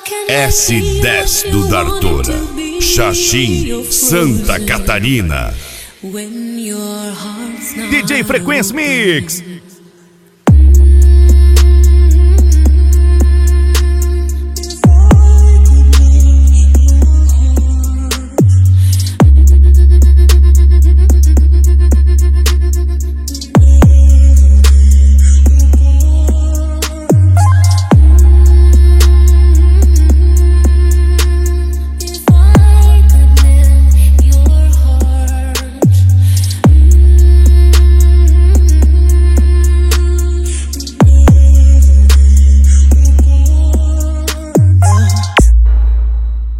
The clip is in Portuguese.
S10 do Dartora, Xaxim, Santa Catarina. DJ Frequência Mix.